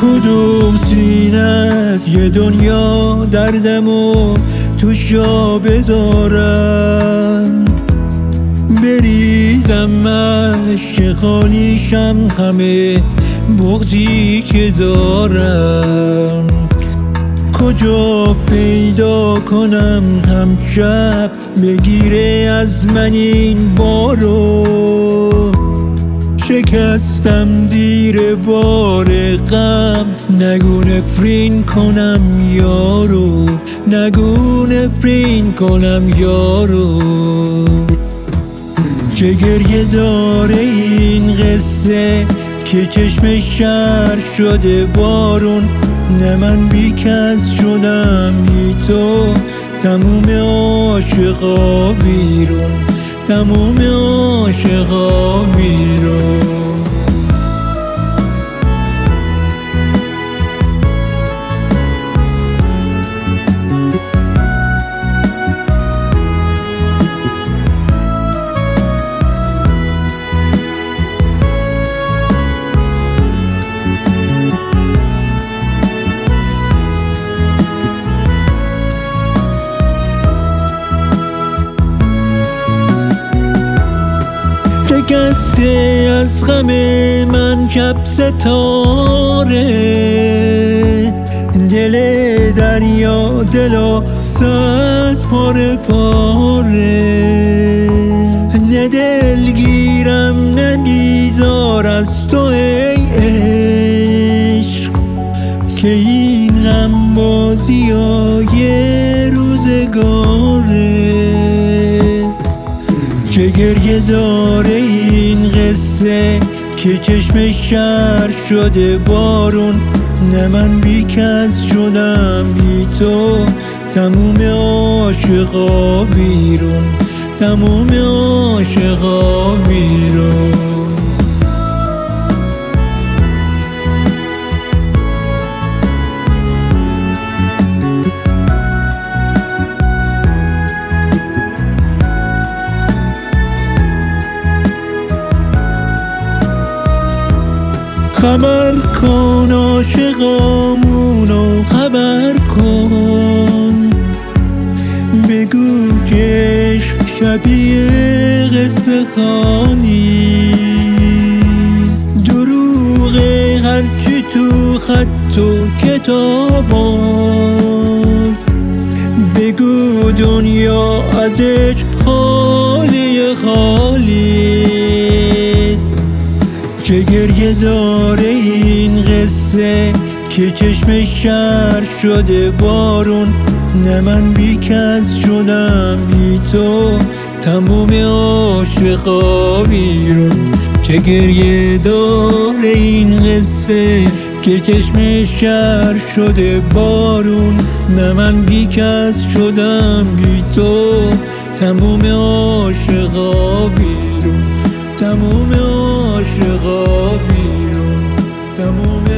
کدوم سینه از یه دنیا دردمو توش جا بذارم، بریزم اشک خالیشم همه بغضی که دارم. کجا پیدا کنم هم شب بگیره از من این بارو، شکستم زیر بار غم، نگو نفرین کنم یارو، نگو نفرین کنم یارو. چه گریه داره این قصه که چشم شهر شده بارون، نه من بی کس شدم بی تو، تموم عاشقا بیرون، تموم عاشقا بیرون. شکسته از غم من شب ستاره، دل دریا دلا صد پاره پاره. نه دلگیرم نه بیزار از تو ای عشق، که این غم بازی های روزگاره. چه گریه داره این قصه که چشم شهر شده بارون، نه من بی کس شدم بی تو، تموم عاشقا بیرون، تموم عاشقا بیرون. خبر کن عاشقامونو خبر کن، بگو که عشق شبیه قصه خوانیست، دروغ هرچی تو خط و کتاباست. بگو دنیا از عشق خالی خالیست. چه گریه داره این قصه که چشم شهر شده بارون، نه من بی کس شدم بی تو، تموم عاشقا بیرون. چه گریه داره این قصه که چشم شهر شده بارون، نه من بی کس شدم بی تو، تموم عاشقا بیرون، تموم عاشقا بیرون، تموم